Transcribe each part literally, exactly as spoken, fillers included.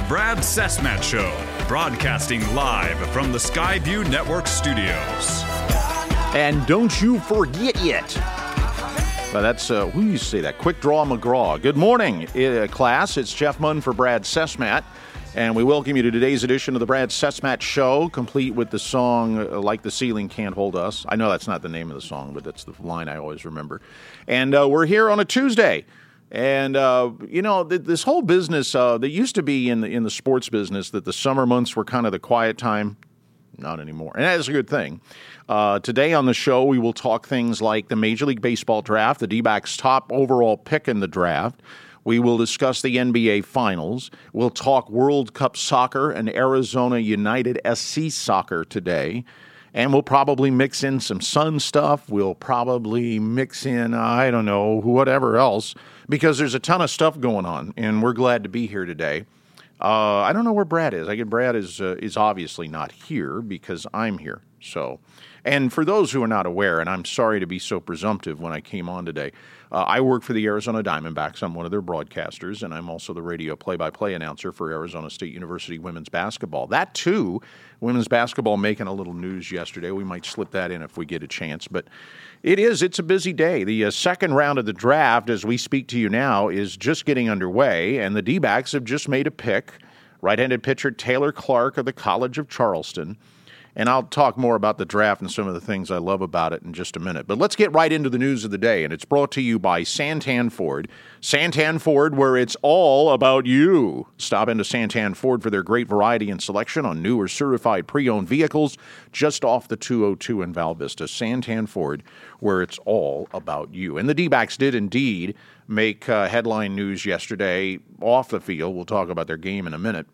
Brad Cessmat Show, broadcasting live from the Skyview Network studios. And don't you forget yet. Well, that's, uh, who used to say that? Quick Draw McGraw. Good morning, uh, class. It's Jeff Munn for Brad Cessmat. And we welcome you to today's edition of the Brad Cessmat Show, complete with the song uh, Like the Ceiling Can't Hold Us. I know that's not the name of the song, but that's the line I always remember. And uh, we're here on a Tuesday. And, uh, you know, th- this whole business, uh, that used to be in the, in the sports business, that the summer months were kind of the quiet time. Not anymore. And that is a good thing. Uh, today on the show, we will talk things like the Major League Baseball draft, the D-backs' top overall pick in the draft. We will discuss the N B A Finals. We'll talk World Cup soccer and Arizona United S C soccer today. And we'll probably mix in some Sun stuff. We'll probably mix in, I don't know, whatever else, because there's a ton of stuff going on, and we're glad to be here today. Uh, I don't know where Brad is. I get Brad is uh, is obviously not here because I'm here. So, and for those who are not aware, and I'm sorry to be so presumptive when I came on today, uh, I work for the Arizona Diamondbacks. I'm one of their broadcasters, and I'm also the radio play-by-play announcer for Arizona State University women's basketball. That too, women's basketball making a little news yesterday. We might slip that in if we get a chance, but it is. It's a busy day. The uh, second round of the draft, as we speak to you now, is just getting underway, and the D-backs have just made a pick. Right-handed pitcher Taylor Clark of the College of Charleston. And I'll talk more about the draft and some of the things I love about it in just a minute. But let's get right into the news of the day, and it's brought to you by Santan Ford. Santan Ford, where it's all about you. Stop into Santan Ford for their great variety and selection on new or certified pre-owned vehicles just off the two oh two in Val Vista. Santan Ford, where it's all about you. And the D-backs did indeed make uh, headline news yesterday off the field. We'll talk about their game in a minute.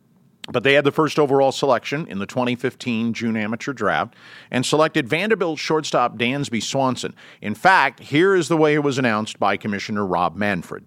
But they had the first overall selection in the twenty fifteen June Amateur Draft and selected Vanderbilt shortstop Dansby Swanson. In fact, here is the way it was announced by Commissioner Rob Manfred.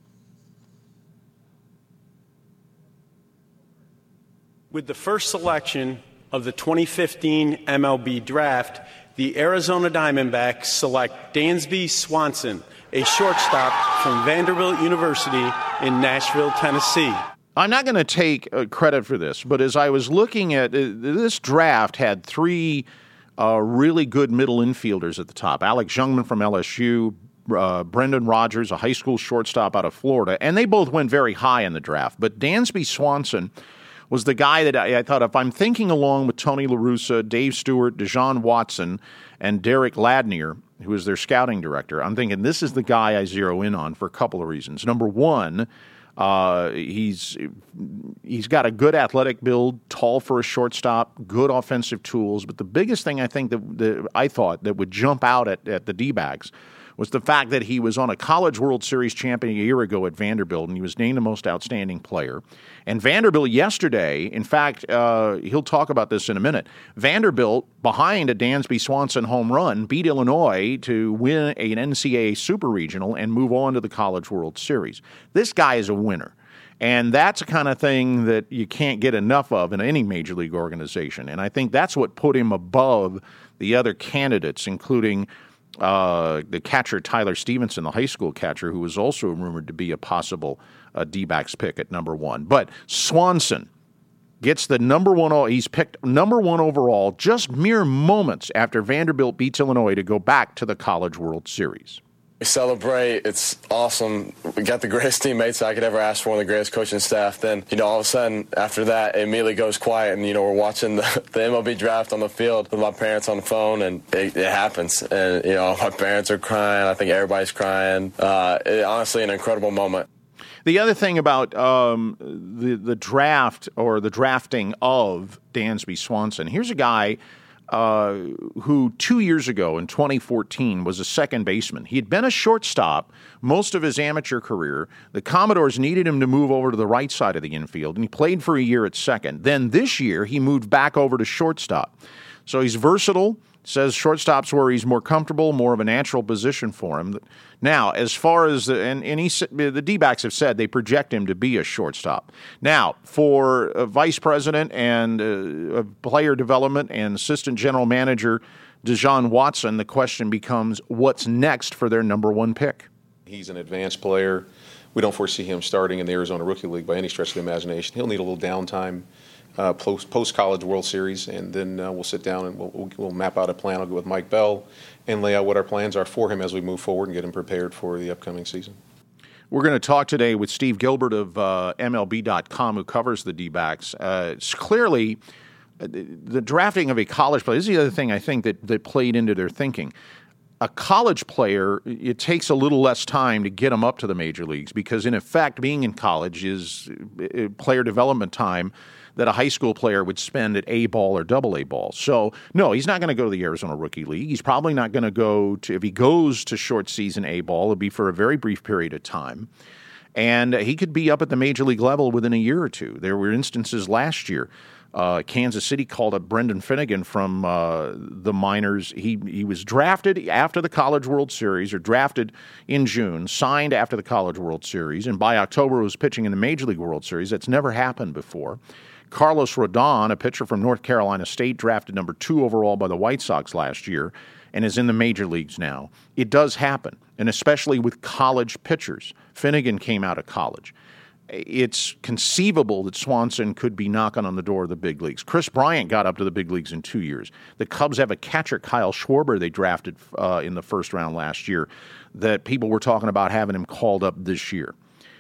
With the first selection of the twenty fifteen M L B Draft, the Arizona Diamondbacks select Dansby Swanson, a shortstop from Vanderbilt University in Nashville, Tennessee. I'm not going to take uh, credit for this, but as I was looking at uh, this draft had three uh, really good middle infielders at the top. Alex Jungmann from L S U, uh, Brendan Rodgers, a high school shortstop out of Florida, and they both went very high in the draft. But Dansby Swanson was the guy that I, I thought, if I'm thinking along with Tony La Russa, Dave Stewart, Deshaun Watson, and Derek Ladnier, who is their scouting director, I'm thinking this is the guy I zero in on for a couple of reasons. Number one, Uh, he's he's got a good athletic build, tall for a shortstop, good offensive tools. But the biggest thing I think that, that I thought that would jump out at, at the D-backs was the fact that he was on a College World Series champion a year ago at Vanderbilt, and he was named the most outstanding player. And Vanderbilt yesterday, in fact, uh, he'll talk about this in a minute, Vanderbilt, behind a Dansby Swanson home run, beat Illinois to win an N C double A Super Regional and move on to the College World Series. This guy is a winner. And that's the kind of thing that you can't get enough of in any major league organization. And I think that's what put him above the other candidates, including Uh, the catcher Tyler Stevenson, the high school catcher, who was also rumored to be a possible uh, D-backs pick at number one. But Swanson gets the number one, he's picked number one overall just mere moments after Vanderbilt beats Illinois to go back to the College World Series. We celebrate. It's awesome. We got the greatest teammates I could ever ask for, one of the greatest coaching staff. Then, you know, all of a sudden, after that, it immediately goes quiet. And, you know, we're watching the, the M L B draft on the field with my parents on the phone, and it, it happens. And, you know, my parents are crying. I think everybody's crying. Uh, it, honestly, an incredible moment. The other thing about um, the, the draft or the drafting of Dansby Swanson, here's a guy Uh, who two years ago in twenty fourteen was a second baseman. He had been a shortstop most of his amateur career. The Commodores needed him to move over to the right side of the infield, and he played for a year at second. Then this year, he moved back over to shortstop. So he's versatile, says shortstop's where he's more comfortable, more of a natural position for him. Now, as far as, the, and, and he, the D-backs have said they project him to be a shortstop. Now, for uh, vice president and uh, player development and assistant general manager Deshaun Watson, the question becomes, what's next for their number one pick? He's an advanced player we don't foresee him starting in the Arizona Rookie League by any stretch of the imagination. He'll need a little downtime uh, post, post-college World Series, and then uh, we'll sit down and we'll, we'll, we'll map out a plan. I'll go with Mike Bell and lay out what our plans are for him as we move forward and get him prepared for the upcoming season. We're going to talk today with Steve Gilbert of uh, M L B dot com, who covers the D-backs. Uh, it's clearly uh, the, the drafting of a college player. This is the other thing I think that, that played into their thinking. A college player, it takes a little less time to get them up to the major leagues because, in effect, being in college is player development time that a high school player would spend at A ball or double A ball. So, no, he's not going to go to the Arizona Rookie League. He's probably not going to go to, if he goes to short season A ball, it'll be for a very brief period of time. And he could be up at the major league level within a year or two. There were instances last year. Uh, Kansas City called up Brendan Finnegan from uh, the minors. He he was drafted after the College World Series, or drafted in June, signed after the College World Series, and by October was pitching in the Major League World Series. That's never happened before. Carlos Rodon, a pitcher from North Carolina State, drafted number two overall by the White Sox last year and is in the major leagues now. It does happen, and especially with college pitchers. Finnegan came out of college. It's conceivable that Swanson could be knocking on the door of the big leagues. Chris Bryant got up to the big leagues in two years. The Cubs have a catcher, Kyle Schwarber, they drafted uh, in the first round last year, that people were talking about having him called up this year.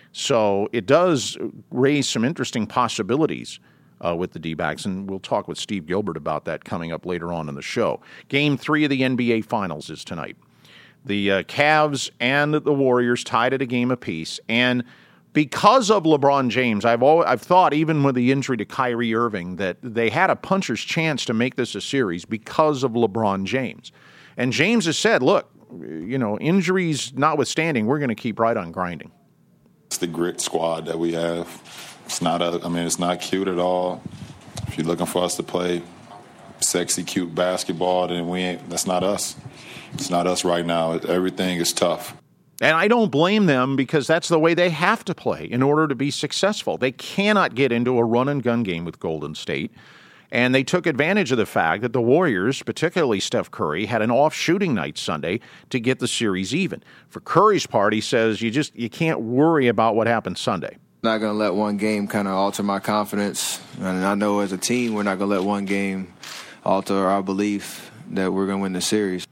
So it does raise some interesting possibilities Uh, with the D-backs, and we'll talk with Steve Gilbert about that coming up later on in the show. Game three of the N B A Finals is tonight. The uh, Cavs and the Warriors tied at a game apiece, and because of LeBron James, I've always, I've thought, even with the injury to Kyrie Irving, that they had a puncher's chance to make this a series because of LeBron James. And James has said, look, you know, injuries notwithstanding, we're going to keep right on grinding. It's the grit squad that we have. It's not a, I mean, it's not cute at all. If you're looking for us to play sexy, cute basketball, then we ain't, that's not us. It's not us right now. Everything is tough. And I don't blame them because that's the way they have to play in order to be successful. They cannot get into a run-and-gun game with Golden State. And they took advantage of the fact that the Warriors, particularly Steph Curry, had an off shooting night Sunday to get the series even. For Curry's part, he says you just you can't worry about what happened Sunday. Not going to let one game kind of alter my confidence. And I know as a team, we're not going to let one game alter our belief that we're going to win the series.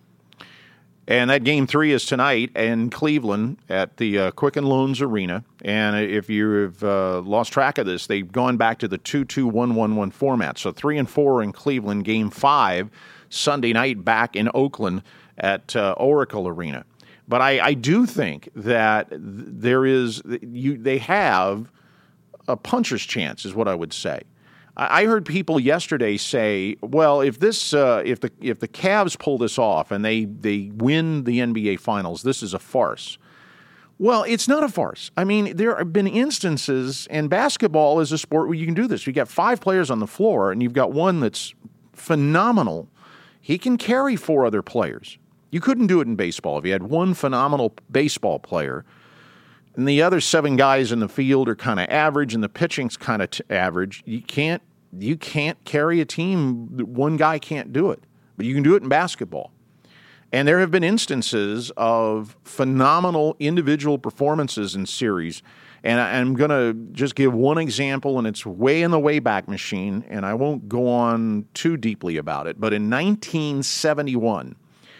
And that game three is tonight in Cleveland at the uh, Quicken Loans Arena. And if you've uh, lost track of this, they've gone back to the two two one one one format. So three and four in Cleveland, game five Sunday night back in Oakland at uh, Oracle Arena. But I, I do think that there is you they have a puncher's chance, is what I would say. I heard people yesterday say, "Well, if this uh, if the if the Cavs pull this off and they they win the N B A Finals, this is a farce." Well, it's not a farce. I mean, there have been instances, and basketball is a sport where you can do this. You got five players on the floor, and you've got one that's phenomenal. He can carry four other players. You couldn't do it in baseball. If you had one phenomenal baseball player and the other seven guys in the field are kind of average and the pitching's kind of t- average, you can't you can't carry a team. One guy can't do it. But you can do it in basketball. And there have been instances of phenomenal individual performances in series. And I'm going to just give one example, and it's way in the Wayback Machine, and I won't go on too deeply about it. But in nineteen seventy-one,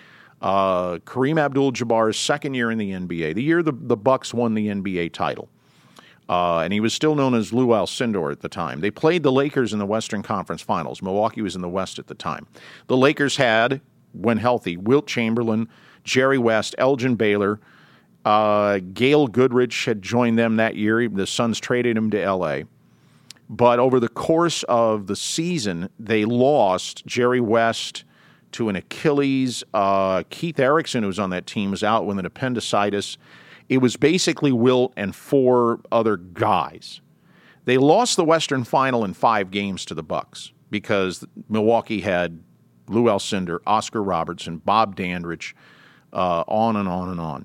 Uh, Kareem Abdul-Jabbar's second year in the N B A, the year the, the Bucks won the N B A title, uh, and he was still known as Lou Alcindor at the time. They played the Lakers in the Western Conference Finals. Milwaukee was in the West at the time. The Lakers had, when healthy, Wilt Chamberlain, Jerry West, Elgin Baylor. Uh, Gail Goodrich had joined them that year. The Suns traded him to L A. But over the course of the season, they lost Jerry West to an Achilles. Uh, Keith Erickson, who was on that team, was out with an appendicitis. It was basically Wilt and four other guys. They lost the Western Final in five games to the Bucks because Milwaukee had Lou Alcindor, Oscar Robertson, Bob Dandridge, uh, on and on and on.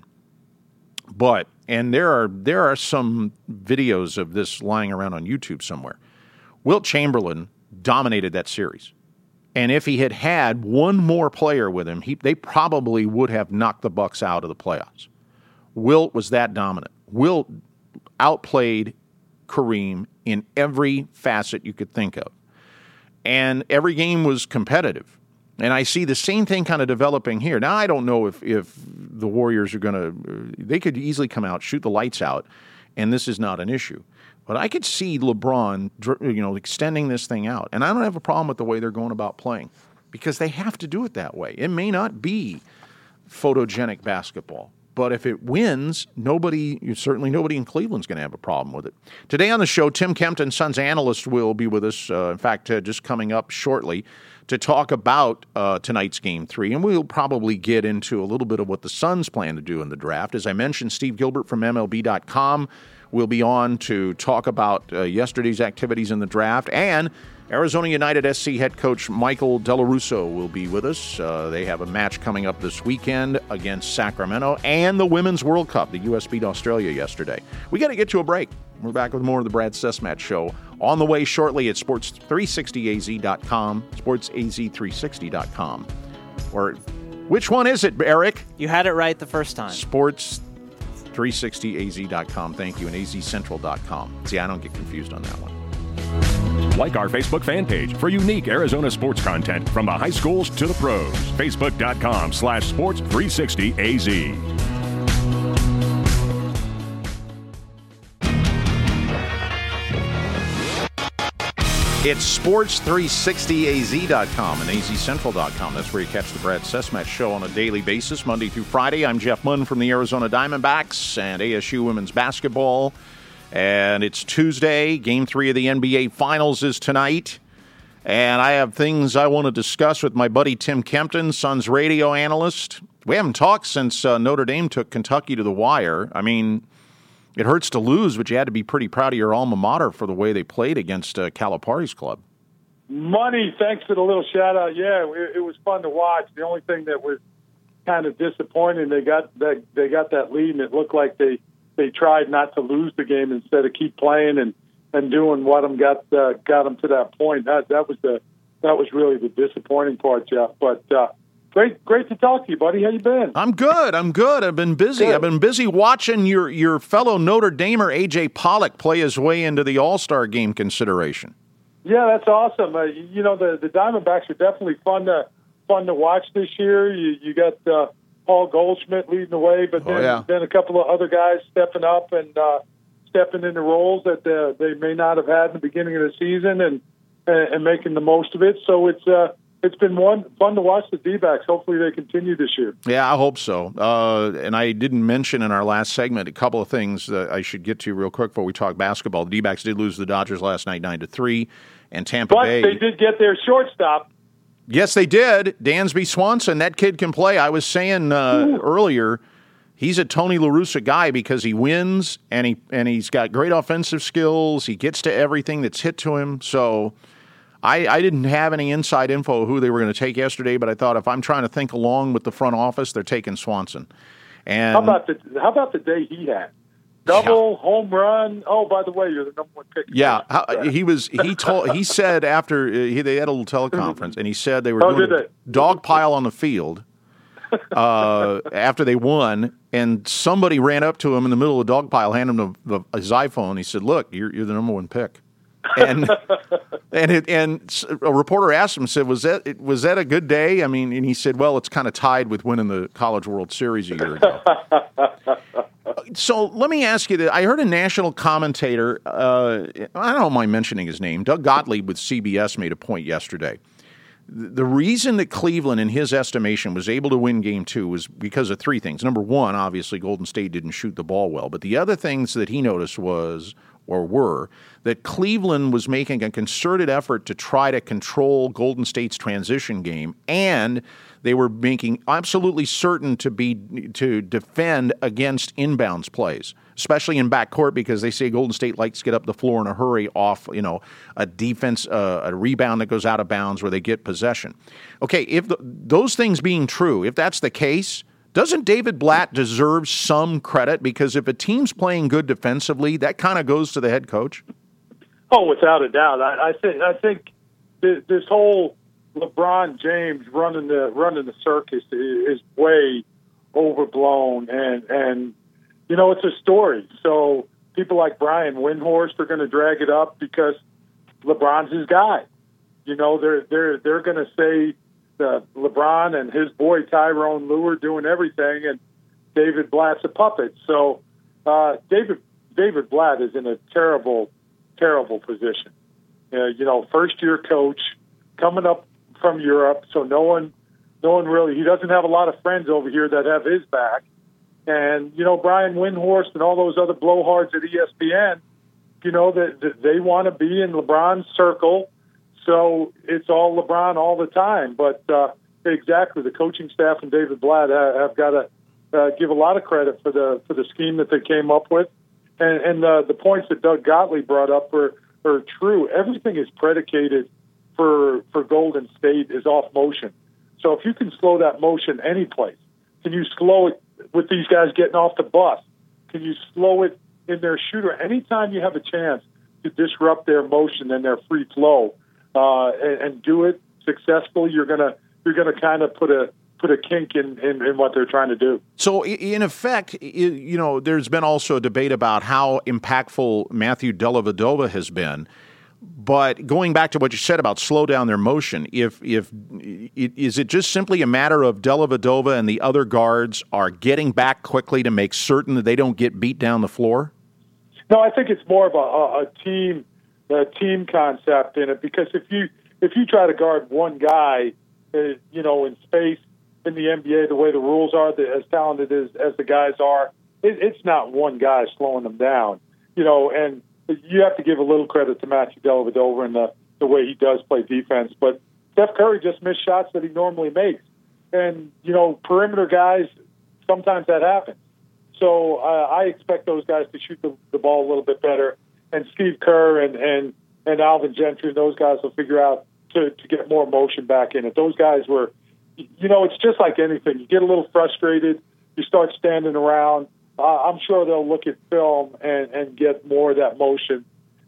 But, and there are there are some videos of this lying around on YouTube somewhere. Wilt Chamberlain dominated that series. And if he had had one more player with him, he, they probably would have knocked the Bucks out of the playoffs. Wilt was that dominant. Wilt outplayed Kareem in every facet you could think of. And every game was competitive. And I see the same thing kind of developing here. Now, I don't know if, if the Warriors are going to – they could easily come out, shoot the lights out, and this is not an issue. But I could see LeBron, you know, extending this thing out. And I don't have a problem with the way they're going about playing because they have to do it that way. It may not be photogenic basketball. But if it wins, nobody, certainly nobody in Cleveland's going to have a problem with it. Today on the show, Tim Kempton, Suns analyst, will be with us. Uh, in fact, uh, just coming up shortly to talk about uh, tonight's Game three. And we'll probably get into a little bit of what the Suns plan to do in the draft. As I mentioned, Steve Gilbert from M L B dot com will be on to talk about uh, yesterday's activities in the draft. And Arizona United S C head coach Michael Delarusso will be with us. Uh, they have a match coming up this weekend against Sacramento and the Women's World Cup. The U S beat Australia yesterday. We got to get to a break. We're back with more of the Brad Sesmat Show on the way shortly at sports three sixty a z dot com, sports a z three sixty dot com. Or which one is it, Eric? You had it right the first time. sports three sixty a z dot com. Thank you. And a z central dot com. See, I don't get confused on that one. Like our Facebook fan page for unique Arizona sports content from the high schools to the pros. Facebook.com slash sports 360 AZ. It's sports three sixty a z dot com and a z central dot com. That's where you catch the Brad Sesmat Show on a daily basis, Monday through Friday. I'm Jeff Munn from the Arizona Diamondbacks and A S U women's basketball. And it's Tuesday. Game three of the N B A Finals is tonight. And I have things I want to discuss with my buddy Tim Kempton, Suns radio analyst. We haven't talked since uh, Notre Dame took Kentucky to the wire. I mean, it hurts to lose, but you had to be pretty proud of your alma mater for the way they played against uh, Calipari's club. Money, thanks for the little shout-out. Yeah, it, it was fun to watch. The only thing that was kind of disappointing, they got that, they got that lead, and it looked like they – they tried not to lose the game instead of keep playing and, and doing what them got uh, got them to that point. That that was the that was really the disappointing part, Jeff. But uh, great great to talk to you, buddy. How you been? I'm good. I'm good. I've been busy. Good. I've been busy watching your your fellow Notre Damer A J Pollock play his way into the All-Star game consideration. Yeah, that's awesome. Uh, you know, the the Diamondbacks are definitely fun to fun to watch this year. You you got. Uh, Paul Goldschmidt leading the way, but then, oh, yeah. then a couple of other guys stepping up and uh, stepping into roles that uh, they may not have had in the beginning of the season and and, and making the most of it. So it's uh, it's been one fun to watch the D-backs. Hopefully they continue this year. Yeah, I hope so. Uh, and I didn't mention in our last segment a couple of things that I should get to real quick before we talk basketball. The D-backs did lose to the Dodgers last night nine to three, and Tampa but Bay. But they did get their shortstop. Yes, they did. Dansby Swanson, that kid can play. I was saying uh, earlier, he's a Tony La Russa guy because he wins and he and he's got great offensive skills. He gets to everything that's hit to him. So I, I didn't have any inside info of who they were going to take yesterday, but I thought if I'm trying to think along with the front office, they're taking Swanson. And how about the how about the day he had? Double, yeah. Home run. Oh, by the way, you're the number one pick. Yeah, how, he was. He told. He said after uh, he, they had a little teleconference, and he said they were oh, doing a dog pile on the field uh, after they won, and somebody ran up to him in the middle of the dog pile, handed him the, the, his iPhone. He said, "Look, you're you're the number one pick." And and it, and a reporter asked him, said, "Was that was that a good day?" I mean, and he said, "Well, it's kind of tied with winning the College World Series a year ago." So let me ask you this. I heard a national commentator, uh, I don't mind mentioning his name, Doug Gottlieb with C B S made a point yesterday. The reason that Cleveland, in his estimation, was able to win game two was because of three things. Number one, obviously, Golden State didn't shoot the ball well. But the other things that he noticed was, or were, that Cleveland was making a concerted effort to try to control Golden State's transition game, and they were making absolutely certain to be to defend against inbounds plays, especially in backcourt, because they say Golden State likes to get up the floor in a hurry off, you know, a defense, uh, a rebound that goes out of bounds where they get possession. Okay, if the, those things being true, if that's the case, doesn't David Blatt deserve some credit? Because if a team's playing good defensively, that kind of goes to the head coach. Oh, without a doubt. I, I think I think this, this whole LeBron James running the running the circus is, is way overblown, and and you know it's a story. So people like Brian Windhorst are going to drag it up because LeBron's his guy. You know, they're they're they're going to say that LeBron and his boy Tyrone Lue are doing everything, and David Blatt's a puppet. So uh, David David Blatt is in a terrible, terrible position. Uh, you know, first year coach coming up from Europe, so no one, no one really. He doesn't have a lot of friends over here that have his back. And you know, Brian Windhorst and all those other blowhards at E S P N, you know, that they, they want to be in LeBron's circle. So it's all LeBron all the time. But uh, exactly, the coaching staff and David Blatt have, have got to uh, give a lot of credit for the for the scheme that they came up with. And, and uh, the points that Doug Gottlieb brought up are, are true. Everything is predicated for for Golden State is off motion. So if you can slow that motion any place, can you slow it with these guys getting off the bus? Can you slow it in their shooter? Anytime you have a chance to disrupt their motion and their free flow, uh, and, and do it successfully, you're gonna you're gonna kind of put a put a kink in, in, in what they're trying to do. So, in effect, you know, there's been also a debate about how impactful Matthew Dellavedova has been. But going back to what you said about slow down their motion, if if is it just simply a matter of Dellavedova and the other guards are getting back quickly to make certain that they don't get beat down the floor? No, I think it's more of a, a, a team a team concept in it, because if you if you try to guard one guy, uh, you know, in space in the N B A, the way the rules are, the, as talented as as the guys are, it, it's not one guy slowing them down, you know, and you have to give a little credit to Matthew Dellavedova and the, the way he does play defense. But Steph Curry just missed shots that he normally makes. And, you know, perimeter guys, sometimes that happens. So uh, I expect those guys to shoot the, the ball a little bit better. And Steve Kerr and, and, and Alvin Gentry, those guys will figure out to, to get more motion back in it. Those guys were, you know, it's just like anything. You get a little frustrated. You start standing around. Uh, I'm sure they'll look at film and, and get more of that motion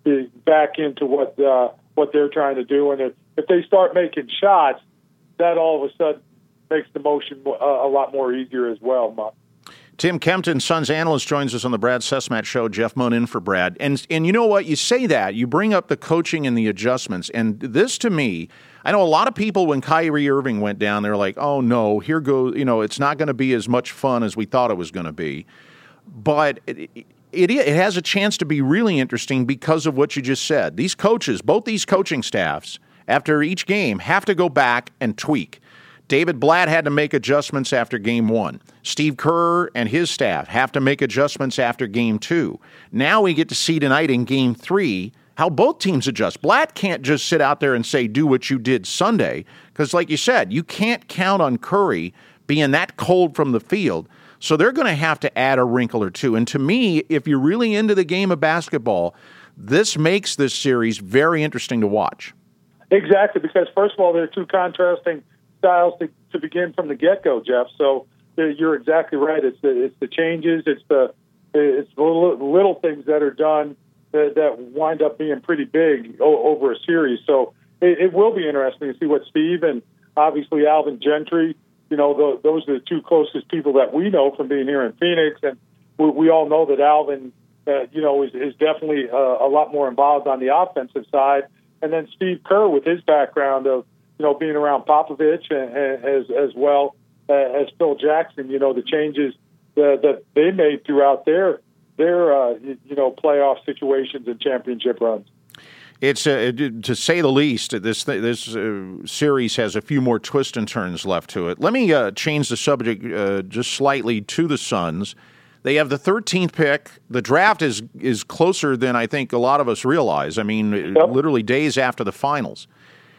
back into what uh, what they're trying to do. And if, if they start making shots, that all of a sudden makes the motion uh, a lot more easier as well, Mark. Tim Kempton, Suns analyst, joins us on the Brad Sesmat Show. Jeff Munn in for Brad. And and you know what? You say that. You bring up the coaching and the adjustments. And this, to me, I know a lot of people, when Kyrie Irving went down, they're like, oh, no, here goes, you know, it's not going to be as much fun as we thought it was going to be. But it, it it has a chance to be really interesting because of what you just said. These coaches, both these coaching staffs, after each game, have to go back and tweak. David Blatt had to make adjustments after game one. Steve Kerr and his staff have to make adjustments after game two. Now we get to see tonight in game three how both teams adjust. Blatt can't just sit out there and say, do what you did Sunday, because like you said, you can't count on Curry being that cold from the field. So they're going to have to add a wrinkle or two. And to me, if you're really into the game of basketball, this makes this series very interesting to watch. Exactly, because first of all, there are two contrasting styles to, to begin from the get-go, Jeff. So uh, you're exactly right. It's the, it's the changes, it's the it's the little, little things that are done that, that wind up being pretty big o- over a series. So it, it will be interesting to see what Steve and obviously Alvin Gentry, you know, the, those are the two closest people that we know from being here in Phoenix. And we, we all know that Alvin, uh, you know, is, is definitely uh, a lot more involved on the offensive side. And then Steve Kerr with his background of, you know, being around Popovich and, and as as well uh, as Phil Jackson, you know, the changes that, that they made throughout their, their uh, you know, playoff situations and championship runs. It's uh, to say the least. This this uh, series has a few more twists and turns left to it. Let me uh, change the subject uh, just slightly to the Suns. They have the thirteenth pick. The draft is is closer than I think a lot of us realize. I mean, yep. Literally days after the finals.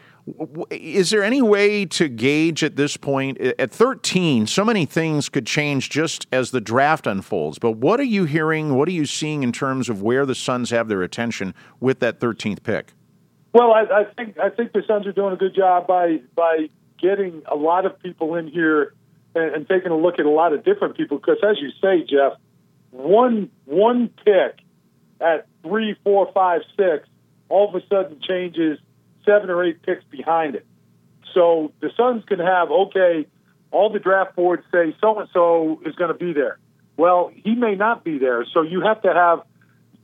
Is there any way to gauge at this point? At thirteen, so many things could change just as the draft unfolds. But what are you hearing? What are you seeing in terms of where the Suns have their attention with that thirteenth pick? Well, I, I think I think the Suns are doing a good job by by getting a lot of people in here and, and taking a look at a lot of different people. Because as you say, Jeff, one one pick at three, four, five, six, all of a sudden changes seven or eight picks behind it. So the Suns can have, okay, all the draft boards say so-and-so is going to be there. Well, he may not be there. So you have to have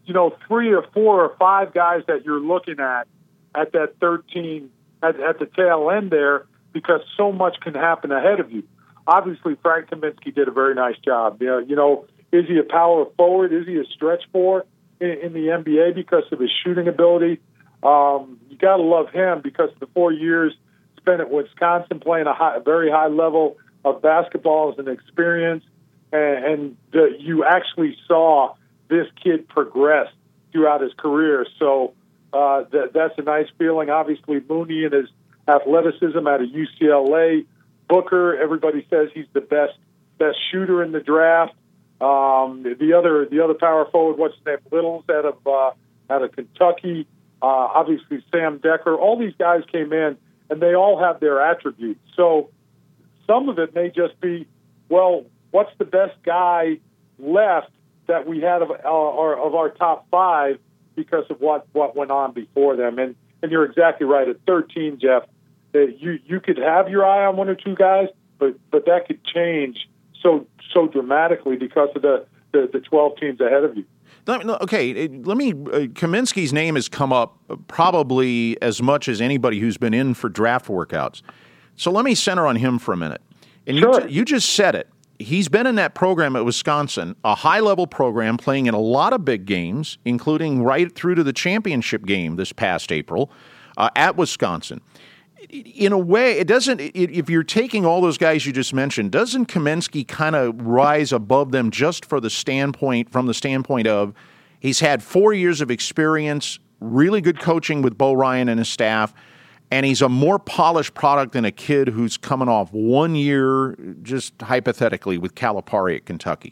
you know, three or four or five guys that you're looking at at that thirteen, at, at the tail end there, because so much can happen ahead of you. Obviously, Frank Kaminsky did a very nice job. You know, you know is he a power forward? Is he a stretch four in, in the N B A because of his shooting ability? Um, you got to love him because of the four years spent at Wisconsin playing a, high, a very high level of basketball as an experience, and, and the, you actually saw this kid progress throughout his career. So uh, that, that's a nice feeling. Obviously, Mooney and his athleticism out of U C L A. Booker, everybody says he's the best best shooter in the draft. Um, the other the other power forward, what's his name, Littles out of uh, out of Kentucky. Uh, obviously, Sam Decker. All these guys came in, and they all have their attributes. So some of it may just be, well, what's the best guy left that we had of our, of our top five because of what, what went on before them. And and you're exactly right. At thirteen, Jeff, that you you could have your eye on one or two guys, but but that could change so so dramatically because of the, the, the twelve teams ahead of you. Okay, let me. Uh, Kaminsky's name has come up probably as much as anybody who's been in for draft workouts. So let me center on him for a minute. And sure. you, you just said it. He's been in that program at Wisconsin, a high-level program, playing in a lot of big games, including right through to the championship game this past April uh, at Wisconsin. In a way, it doesn't. If you're taking all those guys you just mentioned, doesn't Kaminsky kind of rise above them just for the standpoint, from the standpoint of he's had four years of experience, really good coaching with Bo Ryan and his staff, and he's a more polished product than a kid who's coming off one year, just hypothetically, with Calipari at Kentucky.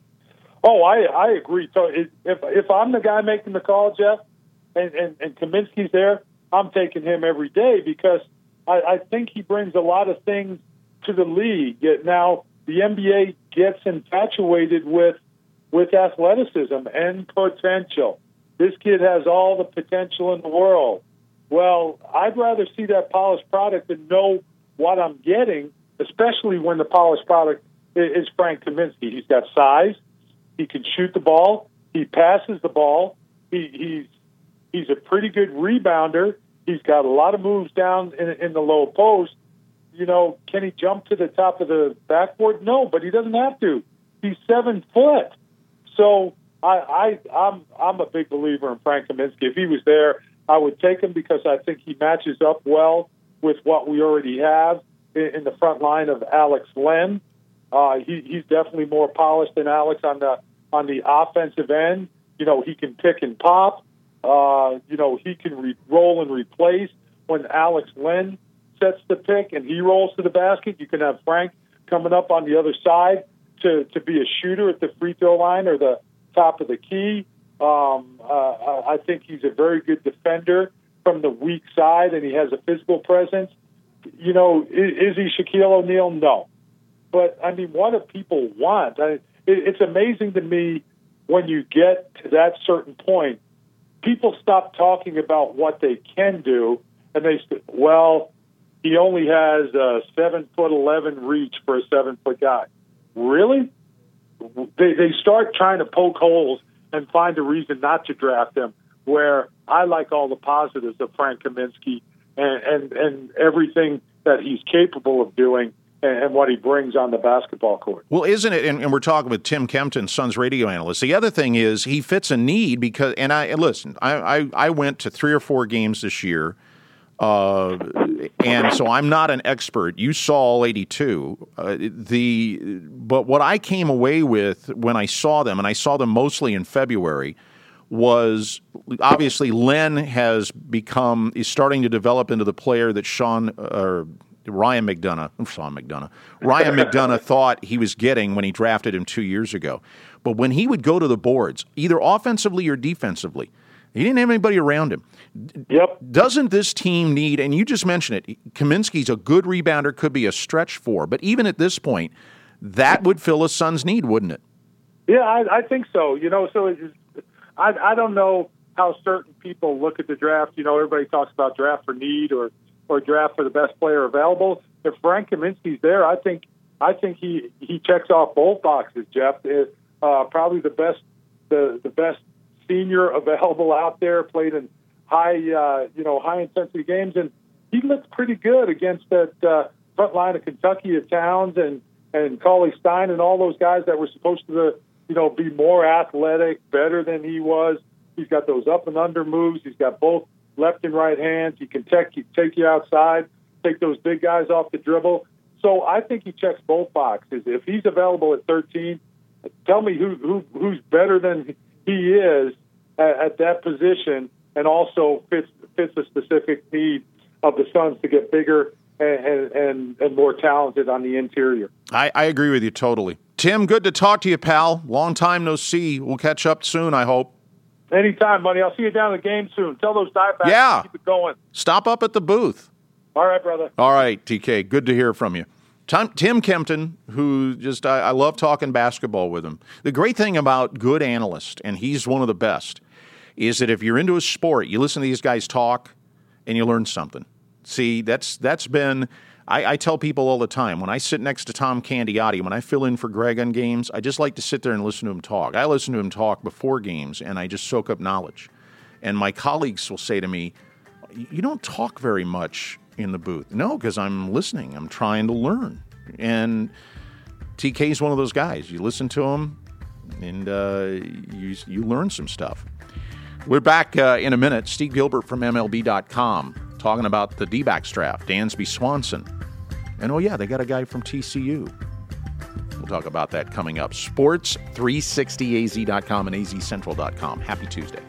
Oh, I, I agree. So if if I'm the guy making the call, Jeff, and, and, and Kaminsky's there, I'm taking him every day because I, I think he brings a lot of things to the league. Now, the N B A gets infatuated with with athleticism and potential. This kid has all the potential in the world. Well, I'd rather see that polished product and know what I'm getting, especially when the polished product is Frank Kaminsky. He's got size. He can shoot the ball. He passes the ball. He, he's he's a pretty good rebounder. He's got a lot of moves down in, in the low post. You know, can he jump to the top of the backboard? No, but he doesn't have to. He's seven foot. So I, I, I'm I'm a big believer in Frank Kaminsky. If he was there, I would take him because I think he matches up well with what we already have in, in the front line of Alex Len. Uh, he, he's definitely more polished than Alex on the on the offensive end. You know, he can pick and pop. Uh, you know, he can re- roll and replace when Alex Len sets the pick and he rolls to the basket. You can have Frank coming up on the other side to, to be a shooter at the free throw line or the top of the key. Um, uh, I think he's a very good defender from the weak side, and he has a physical presence. You know, is, is he Shaquille O'Neal? No. But, I mean, what do people want? I, it, it's amazing to me when you get to that certain point, people stop talking about what they can do, and they say, well, he only has a seven foot eleven reach for a seven foot guy. Really? They they start trying to poke holes and find a reason not to draft him. Where I like all the positives of Frank Kaminsky and and, and everything that he's capable of doing and what he brings on the basketball court. Well, isn't it, and, and we're talking with Tim Kempton, Suns radio analyst, the other thing is he fits a need because, and I, and listen, I, I, I went to three or four games this year, uh, and so I'm not an expert. You saw all eighty-two. Uh, the, but what I came away with when I saw them, and I saw them mostly in February, was obviously Len has become, is starting to develop into the player that Sean, or Ryan McDonough, Sean McDonough, Ryan McDonough thought he was getting when he drafted him two years ago. But when he would go to the boards, either offensively or defensively, he didn't have anybody around him. Yep. Doesn't this team need, and you just mentioned it, Kaminsky's a good rebounder, could be a stretch four, but even at this point, that would fill a Suns' need, wouldn't it? Yeah, I, I think so. You know, so it's, I, I don't know how certain people look at the draft. You know, everybody talks about draft for need or or draft for the best player available. If Frank Kaminsky's there, I think I think he, he checks off both boxes, Jeff. Uh, probably the best the the best senior available out there, played in high, uh, you know, high intensity games, and he looked pretty good against that uh, front line of Kentucky of Towns and and Cauley Stein and all those guys that were supposed to, you know, be more athletic, better than he was. He's got those up and under moves. He's got both left and right hands. He can take you, take you outside, take those big guys off the dribble. So I think he checks both boxes. If he's available at thirteen, tell me who, who who's better than he is at, at that position, and also fits fits a specific need of the Suns to get bigger and and, and more talented on the interior. I, I agree with you totally. Tim, good to talk to you, pal. Long time no see. We'll catch up soon, I hope. Anytime, buddy. I'll see you down at the game soon. Tell those Diamondbacks yeah. to keep it going. Stop up at the booth. All right, brother. All right, T K. Good to hear from you. Tim, Tim Kempton, who just, I, I love talking basketball with him. The great thing about good analysts, and he's one of the best, is that if you're into a sport, you listen to these guys talk and you learn something. See, that's that's been, I, I tell people all the time, when I sit next to Tom Candiotti, when I fill in for Greg on games, I just like to sit there and listen to him talk. I listen to him talk before games, and I just soak up knowledge. And my colleagues will say to me, you don't talk very much in the booth. No, because I'm listening. I'm trying to learn. And T K's one of those guys. You listen to him, and uh, you, you learn some stuff. We're back uh, in a minute. Steve Gilbert from M L B dot com talking about the D-backs draft, Dansby Swanson. And, oh, yeah, they got a guy from T C U. We'll talk about that coming up. Sports three sixty A Z dot com and A Z Central dot com. Happy Tuesday.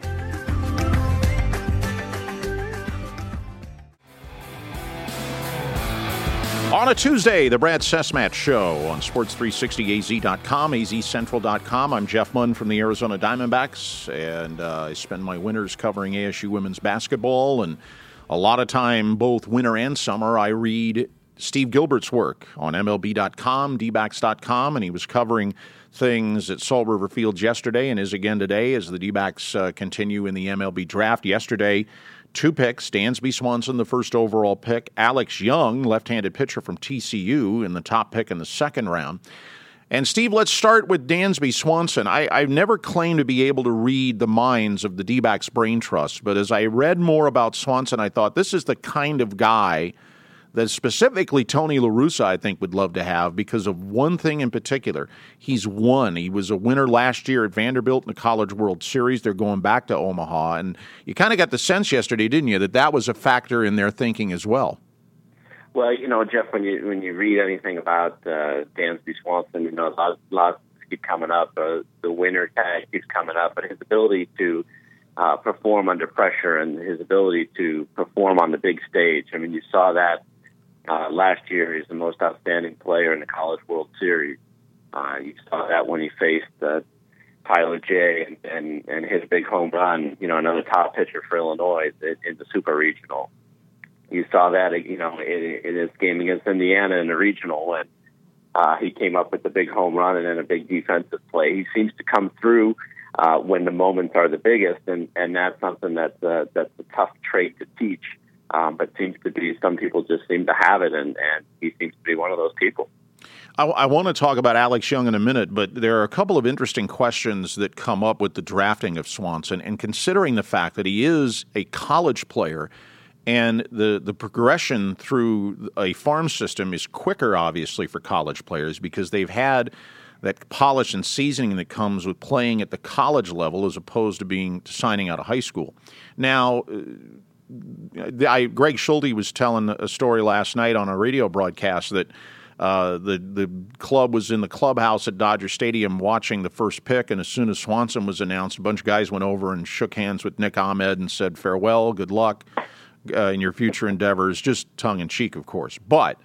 On a Tuesday, the Brad Sesmat Show on Sports three sixty A Z dot com, A Z Central dot com. I'm Jeff Munn from the Arizona Diamondbacks, and uh, I spend my winters covering A S U women's basketball, and a lot of time, both winter and summer, I read Steve Gilbert's work on M L B dot com, D backs dot com, and he was covering things at Salt River Fields yesterday and is again today as the D-backs uh, continue in the M L B draft. Yesterday, two picks, Dansby Swanson, the first overall pick, Alex Young, left-handed pitcher from T C U, in the top pick in the second round. And, Steve, let's start with Dansby Swanson. I, I've never claimed to be able to read the minds of the D-backs brain trust, but as I read more about Swanson, I thought this is the kind of guy that specifically Tony La Russa, I think, would love to have because of one thing in particular. He's won. He was a winner last year at Vanderbilt in the College World Series. They're going back to Omaha. And you kind of got the sense yesterday, didn't you, that that was a factor in their thinking as well? Well, you know, Jeff, when you when you read anything about uh, Dansby Swanson, you know, a lot, lots keep coming up. Uh, the winner tag keeps coming up. But his ability to uh, perform under pressure and his ability to perform on the big stage, I mean, you saw that Uh, last year. He's the most outstanding player in the College World Series. Uh, you saw that when he faced uh, Tyler J and, and, and hit a big home run, you know, another top pitcher for Illinois in, in the Super Regional. You saw that, you know, in, in his game against Indiana in the Regional when uh, he came up with the big home run and then a big defensive play. He seems to come through uh, when the moments are the biggest, and, and that's something that's, uh, that's a tough trait to teach. Um, but seems to be, some people just seem to have it, and, and he seems to be one of those people. I, I want to talk about Alex Young in a minute, but there are a couple of interesting questions that come up with the drafting of Swanson, and considering the fact that he is a college player, and the, the progression through a farm system is quicker, obviously, for college players because they've had that polish and seasoning that comes with playing at the college level as opposed to being signing out of high school. Now, I, Greg Schulte was telling a story last night on a radio broadcast that uh, the the club was in the clubhouse at Dodger Stadium watching the first pick, and as soon as Swanson was announced, a bunch of guys went over and shook hands with Nick Ahmed and said, farewell, good luck uh, in your future endeavors, just tongue-in-cheek, of course. But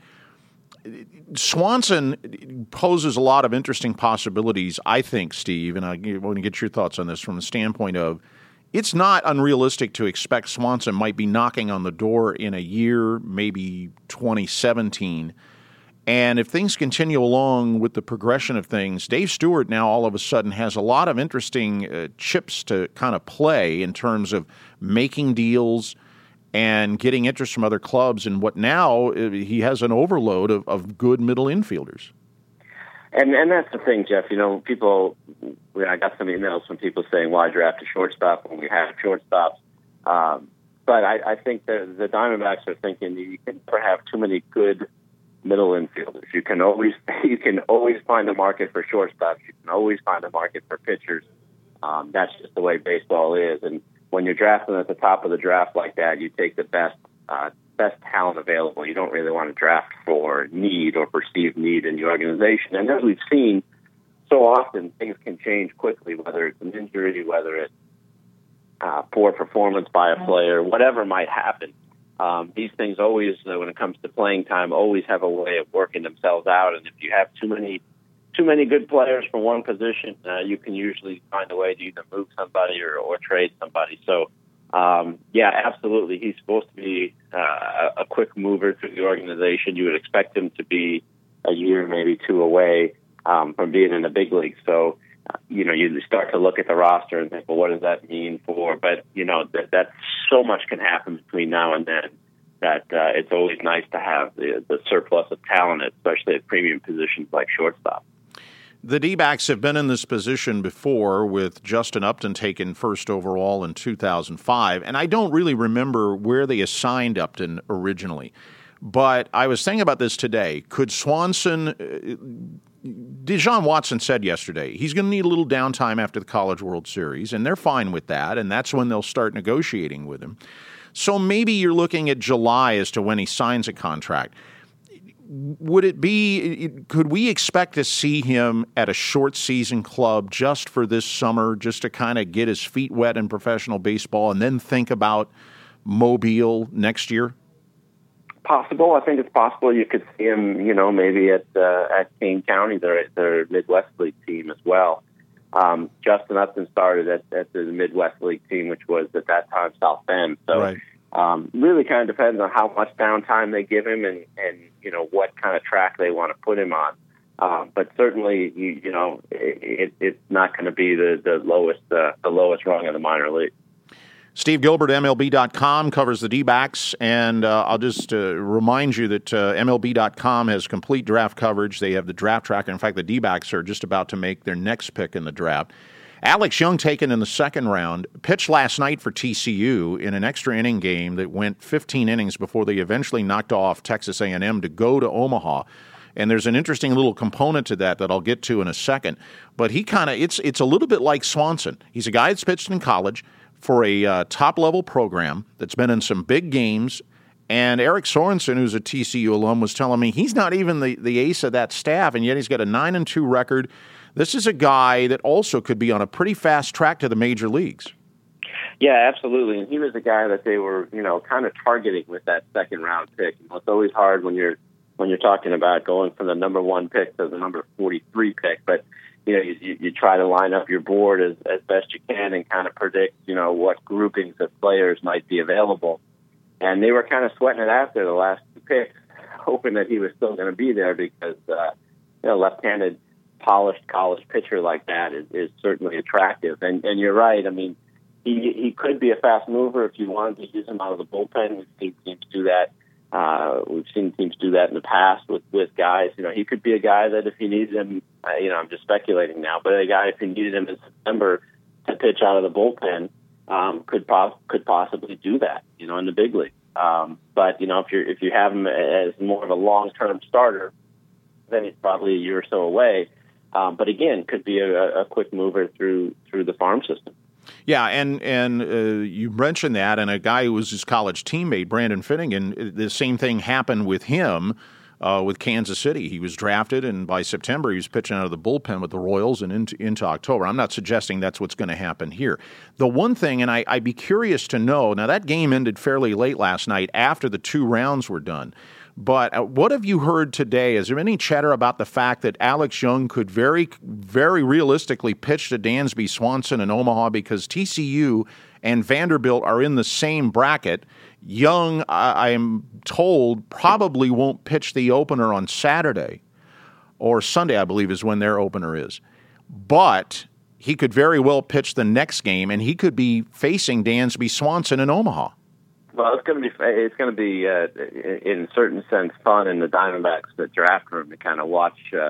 Swanson poses a lot of interesting possibilities, I think, Steve, and I want to get your thoughts on this from the standpoint of it's not unrealistic to expect Swanson might be knocking on the door in a year, maybe twenty seventeen. And if things continue along with the progression of things, Dave Stewart now all of a sudden has a lot of interesting uh, chips to kind of play in terms of making deals and getting interest from other clubs. And what now, uh, he has an overload of, of good middle infielders. And and that's the thing, Jeff. You know, people. I got some emails from people saying, "Why draft a shortstop when we have shortstops?" Um, but I, I think the the Diamondbacks are thinking you can never have too many good middle infielders. You can always you can always find a market for shortstops. You can always find a market for pitchers. Um, that's just the way baseball is. And when you're drafting at the top of the draft like that, you take the best uh, best talent available. You don't really want to draft for need or perceived need in the organization. And as we've seen so often, things can change quickly, whether it's an injury, whether it's uh, poor performance by a player, whatever might happen. Um, these things always, uh, when it comes to playing time, always have a way of working themselves out. And if you have too many too many good players for one position, uh, you can usually find a way to either move somebody or, or trade somebody. So, um, yeah, absolutely. He's supposed to be uh, a quick mover through the organization. You would expect him to be a year, maybe two away um, from being in the big league. So, uh, you know, you start to look at the roster and think, well, what does that mean for? But, you know, that, that so much can happen between now and then that uh, it's always nice to have the, the surplus of talent, especially at premium positions like shortstop. The D-backs have been in this position before with Justin Upton taken first overall in two thousand five, and I don't really remember where they assigned Upton originally. But I was thinking about this today. Could Swanson, uh, Deshaun Watson said yesterday, he's going to need a little downtime after the College World Series, and they're fine with that, and that's when they'll start negotiating with him. So maybe you're looking at July as to when he signs a contract. Would it be, could we expect to see him at a short season club just for this summer, just to kind of get his feet wet in professional baseball and then think about Mobile next year? Possible. I think it's possible you could see him, you know, maybe at uh, at Kane County, their, their Midwest League team as well. Um, Justin Upton started at, at the Midwest League team, which was at that time South Bend. So right. um, really kind of depends on how much downtime they give him and, and you know, what kind of track they want to put him on. Um, but certainly, you, you know, it, it's not going to be the, the lowest uh, the lowest rung of the minor league. Steve Gilbert, M L B dot com, covers the D-backs, and uh, I'll just uh, remind you that uh, M L B dot com has complete draft coverage. They have the draft tracker. In fact, the D-backs are just about to make their next pick in the draft. Alex Young, taken in the second round, pitched last night for T C U in an extra inning game that went fifteen innings before they eventually knocked off Texas A and M to go to Omaha. And there's an interesting little component to that that I'll get to in a second. But he kind of, it's it's a little bit like Swanson. He's a guy that's pitched in college for a uh, top-level program that's been in some big games. And Eric Sorensen, who's a T C U alum, was telling me he's not even the, the ace of that staff, and yet he's got a nine and two record. This is a guy that also could be on a pretty fast track to the major leagues. Yeah, absolutely. And he was a guy that they were, you know, kind of targeting with that second round pick. You know, it's always hard when you're when you're talking about going from the number one pick to the number forty-three pick, but you know, you, you try to line up your board as, as best you can and kind of predict, you know, what groupings of players might be available. And they were kind of sweating it after the last two picks, hoping that he was still going to be there because, uh, you know, left-handed, polished college pitcher like that is, is certainly attractive. And, and you're right. I mean, he he could be a fast mover if you wanted to use him out of the bullpen. We've seen teams do that. Uh, we've seen teams do that in the past with, with guys. You know, he could be a guy that if you needed him, uh, you know, I'm just speculating now, but a guy if you needed him in September to pitch out of the bullpen um, could pos- could possibly do that, you know, in the big league. Um, but you know, if you if you have him as more of a long term starter, then he's probably a year or so away. Um, but again, could be a, a quick mover through through the farm system. Yeah, and and uh, you mentioned that, and a guy who was his college teammate, Brandon Finnegan, the same thing happened with him uh, with Kansas City. He was drafted, and by September he was pitching out of the bullpen with the Royals and into, into October. I'm not suggesting that's what's going to happen here. The one thing, and I, I'd be curious to know, now that game ended fairly late last night after the two rounds were done, but what have you heard today? Is there any chatter about the fact that Alex Young could very, very realistically pitch to Dansby Swanson in Omaha because T C U and Vanderbilt are in the same bracket? Young, I am told, probably won't pitch the opener on Saturday or Sunday, I believe, is when their opener is. But he could very well pitch the next game, and he could be facing Dansby Swanson in Omaha. Well, it's going to be it's going to be uh, in a certain sense fun in the Diamondbacks the draft room to kind of watch uh,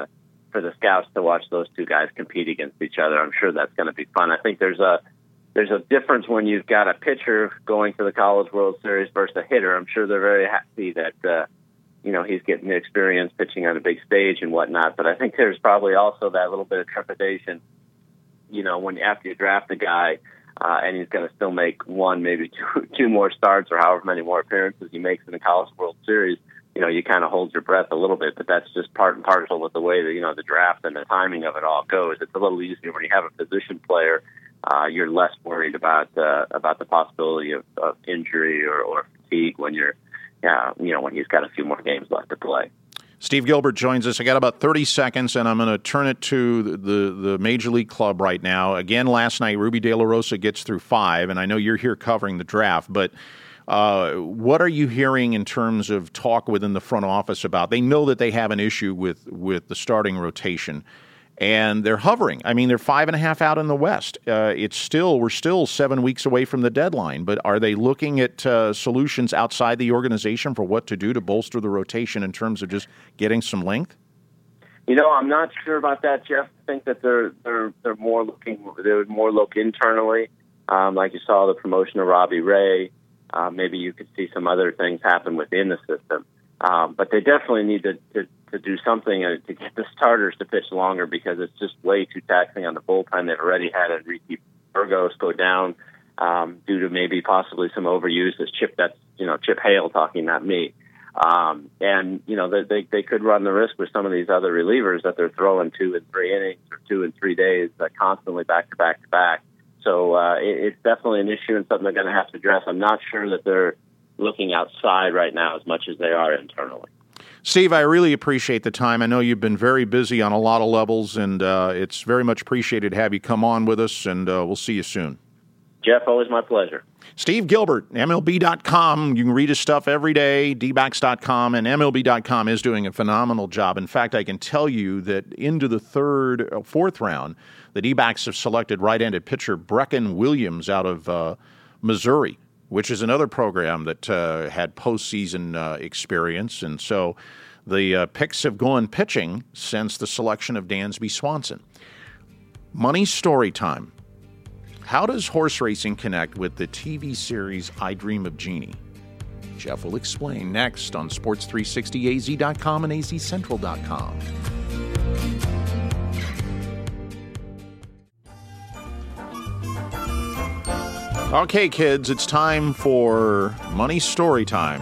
for the scouts to watch those two guys compete against each other. I'm sure that's going to be fun. I think there's a there's a difference when you've got a pitcher going to the College World Series versus a hitter. I'm sure they're very happy that uh, you know he's getting the experience pitching on a big stage and whatnot. But I think there's probably also that little bit of trepidation, you know, when after you draft a guy uh, and he's going to still make one, maybe two, two more starts or however many more appearances he makes in the College World Series. You know, you kind of hold your breath a little bit, but that's just part and parcel with the way that, you know, the draft and the timing of it all goes. It's a little easier when you have a position player. Uh, you're less worried about uh, about the possibility of, of injury or, or fatigue when you're, uh, you know, when he's got a few more games left to play. Steve Gilbert joins us. I got about thirty seconds, and I'm going to turn it to the, the, the Major League Club right now. Again, last night, Ruby De La Rosa gets through five, and I know you're here covering the draft, but uh, what are you hearing in terms of talk within the front office about? They know that they have an issue with, with the starting rotation, and they're hovering. I mean, they're five and a half out in the West. Uh, it's still we're still seven weeks away from the deadline. But are they looking at uh, solutions outside the organization for what to do to bolster the rotation in terms of just getting some length? You know, I'm not sure about that, Jeff. I think that they're they're they're more looking they would more look internally, um, like you saw the promotion of Robbie Ray. Uh, maybe you could see some other things happen within the system, um, but they definitely need to. to to do something uh, to get the starters to pitch longer because it's just way too taxing on the bullpen. They've already had Enrique Burgos go down um, due to maybe possibly some overuse. As Chip, that's, you know, Chip Hale talking, not me. Um, and, you know, they, they could run the risk with some of these other relievers that they're throwing two and three innings or two and three days uh, constantly back to back to back. So uh, it, it's definitely an issue and something they're going to have to address. I'm not sure that they're looking outside right now as much as they are internally. Steve, I really appreciate the time. I know you've been very busy on a lot of levels, and uh, it's very much appreciated to have you come on with us, and uh, we'll see you soon. Jeff, always my pleasure. Steve Gilbert, M L B dot com. You can read his stuff every day, D backs dot com, and M L B dot com is doing a phenomenal job. In fact, I can tell you that into the third, fourth round, the D-backs have selected right-handed pitcher Brecken Williams out of uh, Missouri, which is another program that uh, had postseason uh, experience. And so the uh, picks have gone pitching since the selection of Dansby Swanson. Money story time. How does horse racing connect with the T V series I Dream of Jeannie? Jeff will explain next on Sports three sixty A Z dot com and A Z Central dot com. Okay, kids, it's time for Money Story Time.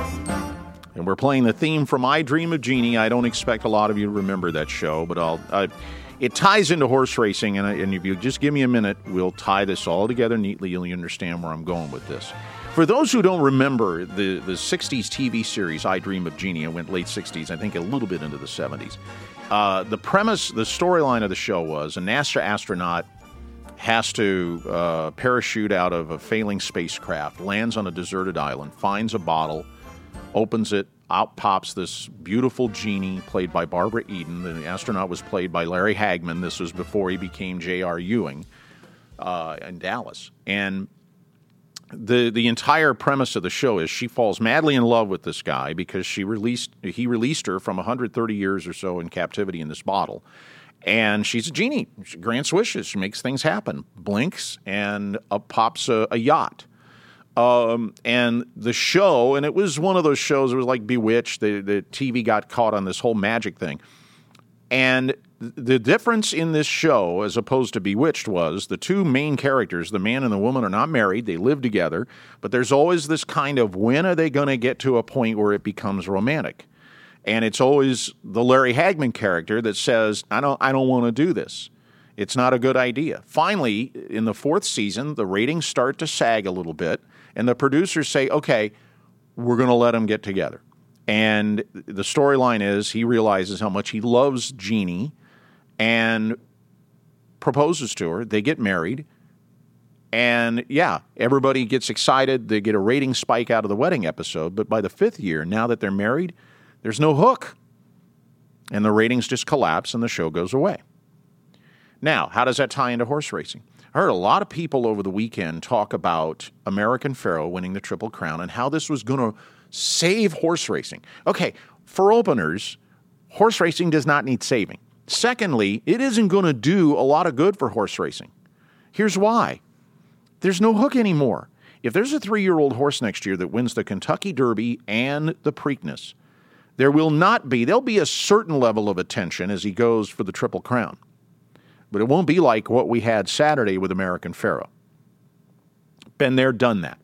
And we're playing the theme from I Dream of Jeannie. I don't expect a lot of you to remember that show, but I'll, uh, it ties into horse racing, and, and if you just give me a minute, we'll tie this all together neatly. You'll understand where I'm going with this. For those who don't remember the, the sixties T V series I Dream of Jeannie, it went late sixties, I think a little bit into the seventies. Uh, the premise, the storyline of the show was a NASA astronaut has to uh, parachute out of a failing spacecraft, lands on a deserted island, finds a bottle, opens it, out pops this beautiful genie played by Barbara Eden. The astronaut was played by Larry Hagman. This was before he became J R. Ewing uh, in Dallas. And the the entire premise of the show is she falls madly in love with this guy because she released he released her from one hundred thirty years or so in captivity in this bottle. And she's a genie. She grants wishes. She makes things happen. Blinks, and up pops a, a yacht. Um, and the show, and it was one of those shows, it was like Bewitched. The, the T V got caught on this whole magic thing. And the difference in this show, as opposed to Bewitched, was the two main characters, the man and the woman, are not married. They live together. But there's always this kind of, when are they going to get to a point where it becomes romantic? And it's always the Larry Hagman character that says, I don't I don't want to do this. It's not a good idea. Finally, in the fourth season, the ratings start to sag a little bit, and the producers say, okay, we're going to let them get together. And the storyline is he realizes how much he loves Jeannie and proposes to her. They get married. And, yeah, everybody gets excited. They get a rating spike out of the wedding episode. But by the fifth year, now that they're married, there's no hook, and the ratings just collapse, and the show goes away. Now, how does that tie into horse racing? I heard a lot of people over the weekend talk about American Pharoah winning the Triple Crown and how this was going to save horse racing. Okay, for openers, horse racing does not need saving. Secondly, it isn't going to do a lot of good for horse racing. Here's why. There's no hook anymore. If there's a three-year-old horse next year that wins the Kentucky Derby and the Preakness, there will not be, there'll be a certain level of attention as he goes for the Triple Crown. But it won't be like what we had Saturday with American Pharoah. Been there, done that.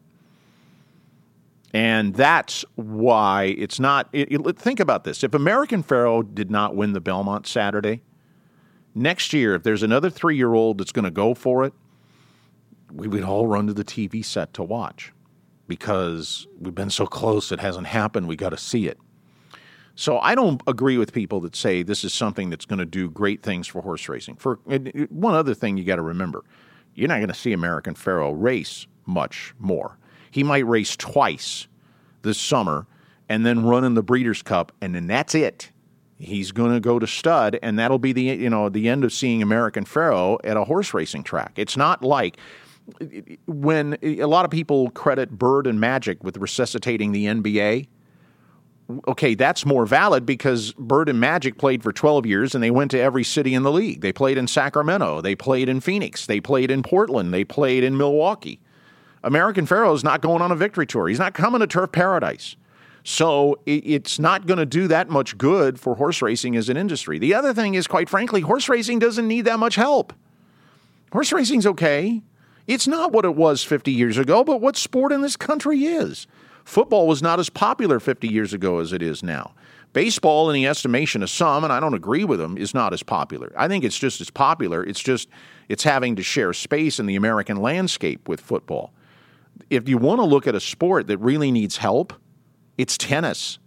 And that's why it's not, it, it, think about this. If American Pharoah did not win the Belmont Saturday, next year, if there's another three-year-old that's going to go for it, we would all run to the T V set to watch because we've been so close it hasn't happened. We got to see it. So I don't agree with people that say this is something that's going to do great things for horse racing. For one other thing you got to remember, you're not going to see American Pharoah race much more. He might race twice this summer and then run in the Breeders' Cup, and then that's it. He's going to go to stud, and that'll be the you know the end of seeing American Pharoah at a horse racing track. It's not like when a lot of people credit Bird and Magic with resuscitating the N B A. Okay, that's more valid because Bird and Magic played for twelve years and they went to every city in the league. They played in Sacramento. They played in Phoenix. They played in Portland. They played in Milwaukee. American Pharoah is not going on a victory tour. He's not coming to Turf Paradise. So it's not going to do that much good for horse racing as an industry. The other thing is, quite frankly, horse racing doesn't need that much help. Horse racing's okay. It's not what it was fifty years ago, but what sport in this country is. Football was not as popular fifty years ago as it is now. Baseball, in the estimation of some, and I don't agree with them, is not as popular. I think it's just as popular. It's just it's having to share space in the American landscape with football. If you want to look at a sport that really needs help, it's tennis.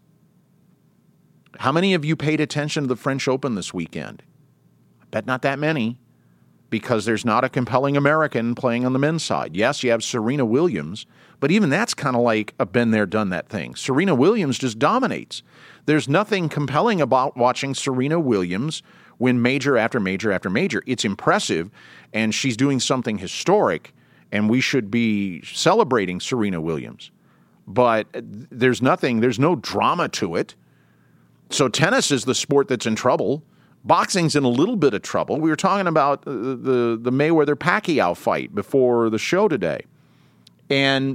How many of you paid attention to the French Open this weekend? I bet not that many, because there's not a compelling American playing on the men's side. Yes, you have Serena Williams, but even that's kind of like a been there, done that thing. Serena Williams just dominates. There's nothing compelling about watching Serena Williams win major after major after major. It's impressive, and she's doing something historic, and we should be celebrating Serena Williams. But there's nothing, there's no drama to it. So tennis is the sport that's in trouble. Boxing's in a little bit of trouble. We were talking about the, the, the Mayweather-Pacquiao fight before the show today. And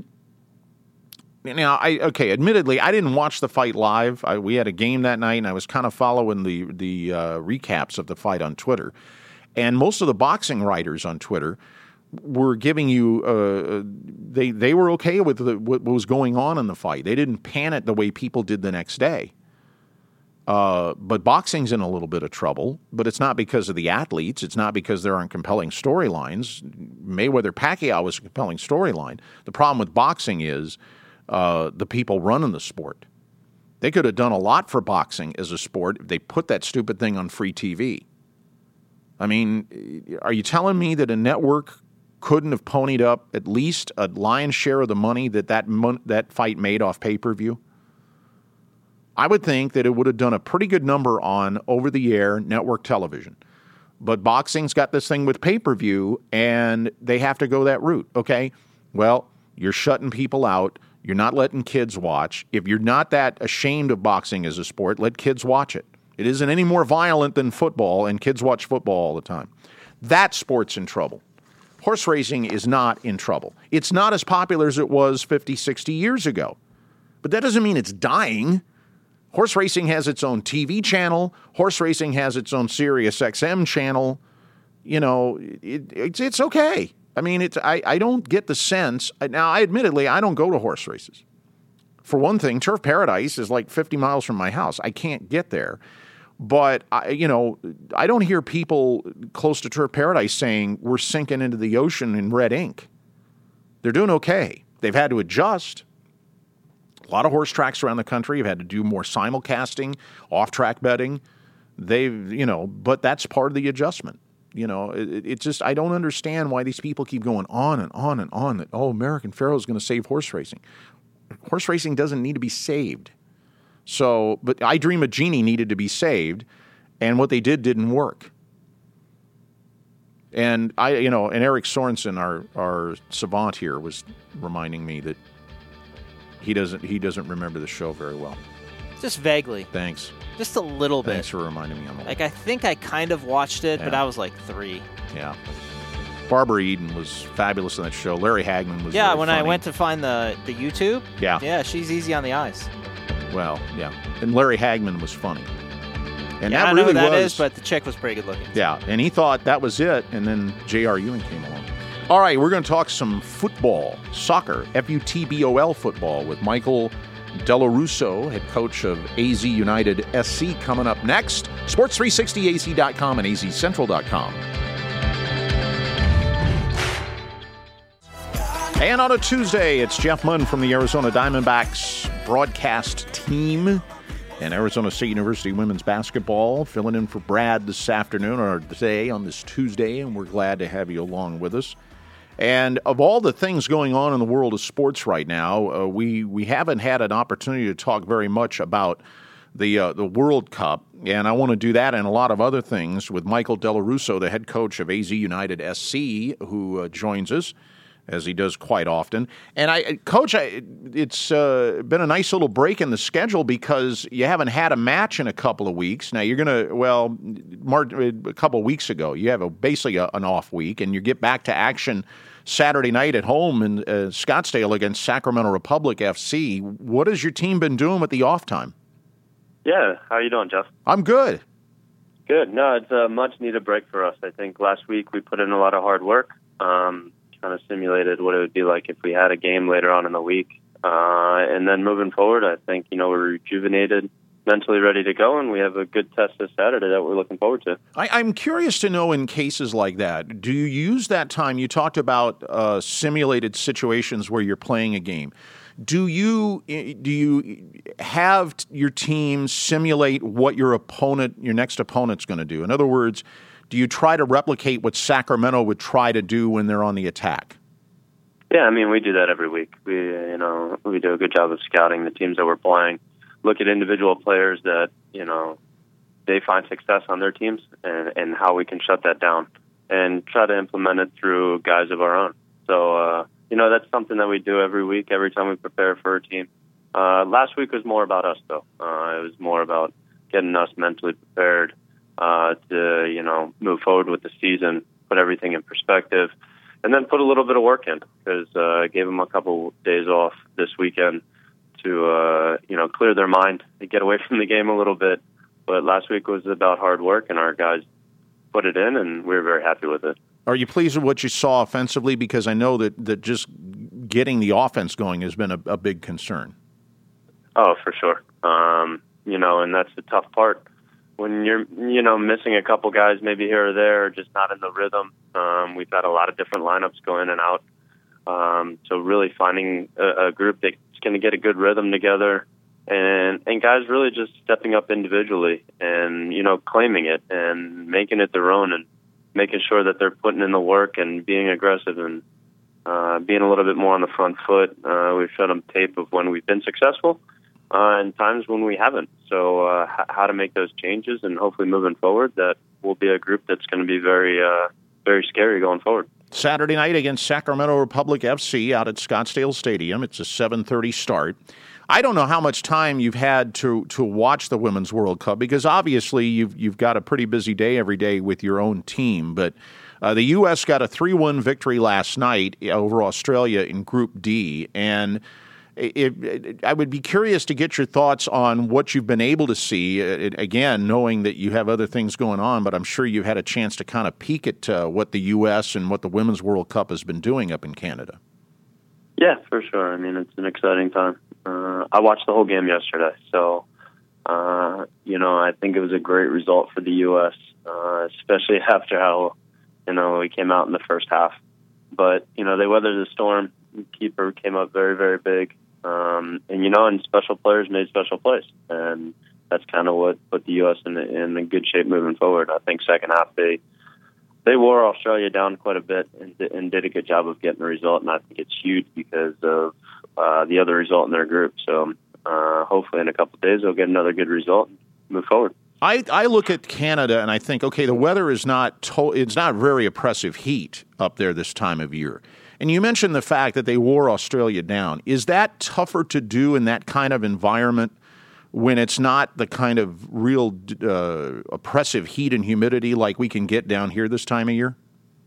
now, I okay, admittedly, I didn't watch the fight live. I, we had a game that night, and I was kind of following the, the uh, recaps of the fight on Twitter. And most of the boxing writers on Twitter were giving you, uh, they, they were okay with the, what was going on in the fight. They didn't pan it the way people did the next day. Uh, but boxing's in a little bit of trouble, but it's not because of the athletes. It's not because there aren't compelling storylines. Mayweather-Pacquiao was a compelling storyline. The problem with boxing is uh, the people running the sport. They could have done a lot for boxing as a sport if they put that stupid thing on free T V. I mean, are you telling me that a network couldn't have ponied up at least a lion's share of the money that that, mon- that fight made off pay-per-view? I would think that it would have done a pretty good number on over-the-air network television. But boxing's got this thing with pay-per-view, and they have to go that route. Okay, well, you're shutting people out. You're not letting kids watch. If you're not that ashamed of boxing as a sport, let kids watch it. It isn't any more violent than football, and kids watch football all the time. That sport's in trouble. Horse racing is not in trouble. It's not as popular as it was fifty, sixty years ago. But that doesn't mean it's dying. Horse racing has its own T V channel. Horse racing has its own Sirius X M channel. You know, it, it's it's okay. I mean, it's I, I don't get the sense. Now, I admittedly, I don't go to horse races. For one thing, Turf Paradise is like fifty miles from my house. I can't get there. But, I, you know, I don't hear people close to Turf Paradise saying we're sinking into the ocean in red ink. They're doing okay. They've had to adjust. A lot of horse tracks around the country have had to do more simulcasting, off-track betting. They've, you know, but that's part of the adjustment. You know, it, it's just, I don't understand why these people keep going on and on and on that, oh, American Pharoah is going to save horse racing. Horse racing doesn't need to be saved. So, but I Dream of Jeannie needed to be saved, and what they did didn't work. And I, you know, and Eric Sorensen, our, our savant here, was reminding me that He doesn't. He doesn't remember the show very well. Just vaguely. Thanks. Just a little bit. Thanks for reminding me on the Like, I think I kind of watched it, yeah. but I was like three. Yeah. Barbara Eden was fabulous in that show. Larry Hagman was Yeah, really when funny. I went to find the, the YouTube. Yeah. Yeah, she's easy on the eyes. Well, yeah. And Larry Hagman was funny. And yeah, that I know really who that was, is, but the chick was pretty good looking. Yeah, and he thought that was it, and then J R. Ewing came along. All right, we're going to talk some football, soccer, F U T B O L football with Michael Delarusso, head coach of A Z United S C, coming up next. Sports three sixty A Z dot com and A Z Central dot com. And on a Tuesday, it's Jeff Munn from the Arizona Diamondbacks broadcast team and Arizona State University women's basketball, filling in for Brad this afternoon, or today on this Tuesday, and we're glad to have you along with us. And of all the things going on in the world of sports right now, uh, we we haven't had an opportunity to talk very much about the uh, the World Cup, and I want to do that and a lot of other things with Michael Delarusso, the head coach of A Z United S C, who uh, joins us, as he does quite often. And, I, Coach, I, it's uh, been a nice little break in the schedule because you haven't had a match in a couple of weeks. Now, you're going to, well, March, a couple of weeks ago, you have a, basically a, an off week, and you get back to action Saturday night at home in uh, Scottsdale against Sacramento Republic F C. What has your team been doing with the off time? Yeah, how are you doing, Jeff? I'm good. Good. No, it's a much-needed break for us. I think last week we put in a lot of hard work. Um kind of simulated what it would be like if we had a game later on in the week. Uh, and then moving forward, I think, you know, we're rejuvenated, mentally ready to go, and we have a good test this Saturday that we're looking forward to. I, I'm curious to know, in cases like that, do you use that time? You talked about uh, simulated situations where you're playing a game. Do you do you have your team simulate what your opponent, your next opponent's going to do? In other words, do you try to replicate what Sacramento would try to do when they're on the attack? Yeah, I mean, we do that every week. We, you know, we do a good job of scouting the teams that we're playing, look at individual players that, you know, they find success on their teams and, and how we can shut that down and try to implement it through guys of our own. So, uh, you know, that's something that we do every week, every time we prepare for a team. Uh, last week was more about us, though. Uh, it was more about getting us mentally prepared Uh, to, you know, move forward with the season, put everything in perspective, and then put a little bit of work in because uh, I gave them a couple days off this weekend to, uh, you know, clear their mind and get away from the game a little bit. But last week was about hard work, and our guys put it in, and we were very happy with it. Are you pleased with what you saw offensively? Because I know that, that just getting the offense going has been a, a big concern. Oh, for sure. Um, you know, and that's the tough part. When you're, you know, missing a couple guys maybe here or there, or just not in the rhythm. Um, we've had a lot of different lineups go in and out. Um, so really finding a, a group that's going to get a good rhythm together, and and guys really just stepping up individually and, you know, claiming it and making it their own and making sure that they're putting in the work and being aggressive and uh, being a little bit more on the front foot. Uh, we've shown them tape of when we've been successful. Uh, and times when we haven't. So uh, h- how to make those changes, and hopefully moving forward, that will be a group that's going to be very, uh, very scary going forward. Saturday night against Sacramento Republic F C out at Scottsdale Stadium. It's a seven thirty start. I don't know how much time you've had to to watch the Women's World Cup because obviously you've you've got a pretty busy day every day with your own team. But uh, the U S got a three one victory last night over Australia in Group D, and It, it, I would be curious to get your thoughts on what you've been able to see, it, again, knowing that you have other things going on, but I'm sure you've had a chance to kind of peek at uh, what the U S and what the Women's World Cup has been doing up in Canada. Yeah, for sure. I mean, it's an exciting time. Uh, I watched the whole game yesterday, so, uh, you know, I think it was a great result for the U S, uh, especially after how, you know, we came out in the first half. But, you know, they weathered the storm. The keeper came up very, very big. Um, and, you know, and special players made special plays. And that's kind of what put the U S in, in a good shape moving forward. I think second half they they wore Australia down quite a bit and, and did a good job of getting the result. And I think it's huge because of uh, the other result in their group. So uh, hopefully in a couple of days they'll get another good result and move forward. I, I look at Canada and I think, okay, the weather is not to- it's not very oppressive heat up there this time of year. And you mentioned the fact that they wore Australia down. Is that tougher to do in that kind of environment when it's not the kind of real uh, oppressive heat and humidity like we can get down here this time of year?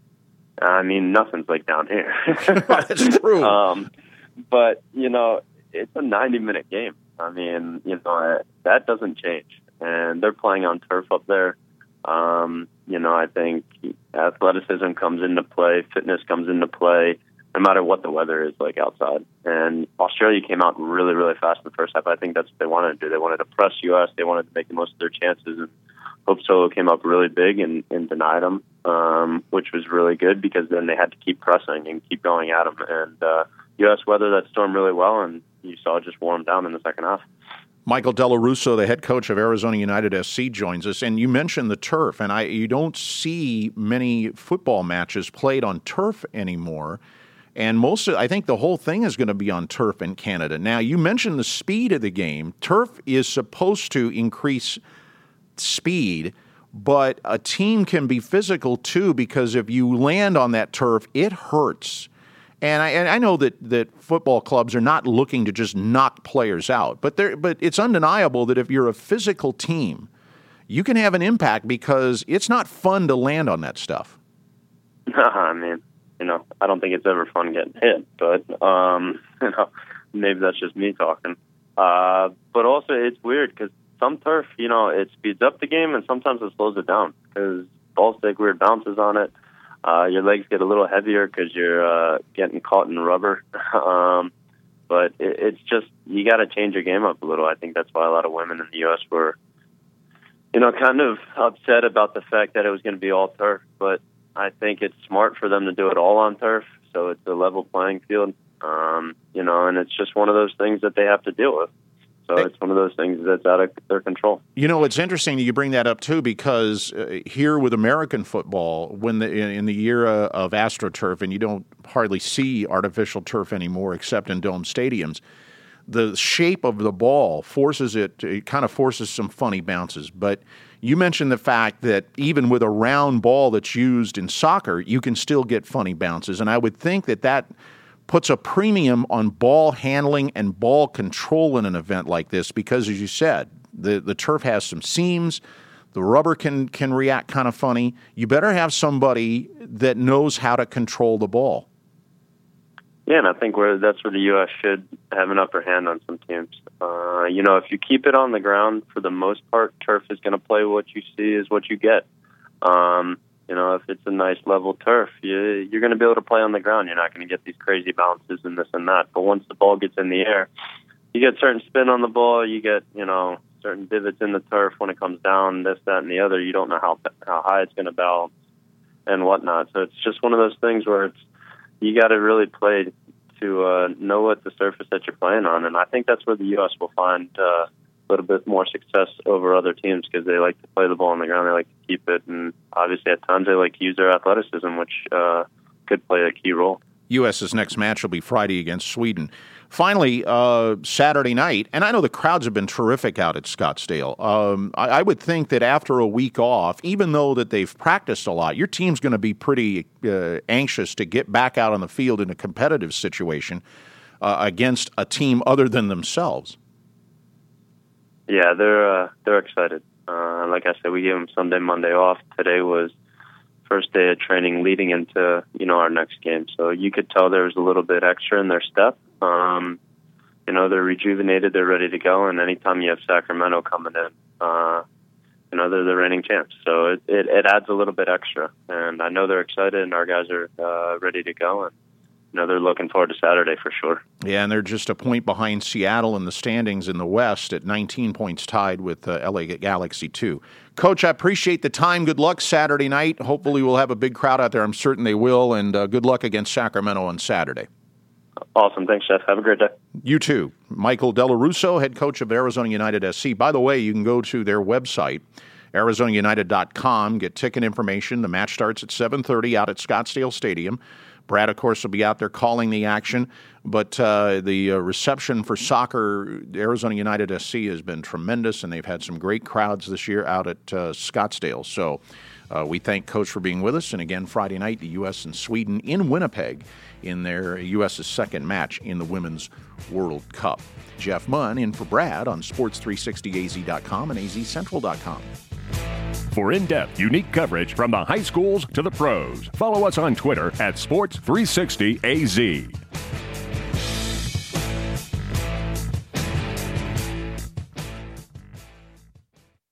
I mean, nothing's like down here. That's true. Um, but, you know, it's a ninety-minute game. I mean, you know, that doesn't change. And they're playing on turf up there. Um, you know, I think athleticism comes into play, fitness comes into play, no matter what the weather is like outside. And Australia came out really, really fast in the first half. I think that's what they wanted to do. They wanted to press U S. They wanted to make the most of their chances. And Hope Solo came up really big and, and denied them, um, which was really good because then they had to keep pressing and keep going at them. And uh, U S weathered that storm really well, and you saw it just warm down in the second half. Michael Della Russo, the head coach of Arizona United S C, joins us. And you mentioned the turf, and I you don't see many football matches played on turf anymore. And most of, I think the whole thing is going to be on turf in Canada. Now, you mentioned the speed of the game. Turf is supposed to increase speed, but a team can be physical too, because if you land on that turf, it hurts. And I, and I know that, that football clubs are not looking to just knock players out, but there, but it's undeniable that if you're a physical team, you can have an impact because it's not fun to land on that stuff. I mean, you know, I don't think it's ever fun getting hit, but um, you know, maybe that's just me talking. Uh, but also, it's weird because some turf, you know, it speeds up the game and sometimes it slows it down because balls take weird bounces on it. Uh, your legs get a little heavier because you're uh, getting caught in rubber. um, but it, it's just, you got to change your game up a little. I think that's why a lot of women in the U S were, you know, kind of upset about the fact that it was going to be all turf. But I think it's smart for them to do it all on turf, so it's a level playing field. Um, you know, and it's just one of those things that they have to deal with. So it's one of those things that's out of their control. You know, it's interesting that you bring that up, too, because uh, here with American football, when the, in, in the era of AstroTurf, and you don't hardly see artificial turf anymore except in dome stadiums, the shape of the ball forces it, it kind of forces some funny bounces. But you mentioned the fact that even with a round ball that's used in soccer, you can still get funny bounces. And I would think that that puts a premium on ball handling and ball control in an event like this because, as you said, the, the turf has some seams. The rubber can, can react kind of funny. You better have somebody that knows how to control the ball. Yeah, and I think where that's where the U S should have an upper hand on some teams. Uh, you know, if you keep it on the ground, for the most part, turf is going to play what you see is what you get. Um You know, if it's a nice level turf, you, you're going to be able to play on the ground. You're not going to get these crazy bounces and this and that. But once the ball gets in the air, you get certain spin on the ball. You get, you know, certain divots in the turf when it comes down, this, that, and the other. You don't know how how high it's going to bounce and whatnot. So it's just one of those things where it's you got to really play to uh, know what the surface that you're playing on. And I think that's where the U S will find uh, a little bit more success over other teams because they like to play the ball on the ground. They like to keep it. And obviously at times they like to use their athleticism, which uh, could play a key role. U.S.'s next match will be Friday against Sweden. Finally, uh, Saturday night, and I know the crowds have been terrific out at Scottsdale. Um, I, I would think that after a week off, even though that they've practiced a lot, your team's going to be pretty uh, anxious to get back out on the field in a competitive situation uh, against a team other than themselves. Yeah, they're uh, they're excited. Uh, like I said, we gave them Sunday, Monday off. Today was first day of training leading into, you know, our next game. So you could tell there was a little bit extra in their step. Um, you know, they're rejuvenated, they're ready to go. And anytime you have Sacramento coming in, uh, you know, they're the reigning champs. So it, it, it adds a little bit extra. And I know they're excited and our guys are uh, ready to go. And, you know, they're looking forward to Saturday for sure. Yeah, and they're just a point behind Seattle in the standings in the West at nineteen points tied with uh, L A Galaxy two. Coach, I appreciate the time. Good luck Saturday night. Hopefully we'll have a big crowd out there. I'm certain they will. And uh, good luck against Sacramento on Saturday. Awesome. Thanks, Jeff. Have a great day. You too. Michael Della Russo, head coach of Arizona United S C. By the way, you can go to their website, Arizona United dot com, get ticket information. The match starts at seven thirty out at Scottsdale Stadium. Brad, of course, will be out there calling the action, but uh, the uh, reception for soccer, Arizona United S C, has been tremendous, and they've had some great crowds this year out at uh, Scottsdale. So uh, we thank Coach for being with us. And again, Friday night, the U S and Sweden in Winnipeg in their U S's second match in the Women's World Cup. Jeff Munn in for Brad on sports three sixty A Z dot com and A Z Central dot com. For in-depth, unique coverage from the high schools to the pros, follow us on Twitter at sports three sixty A Z.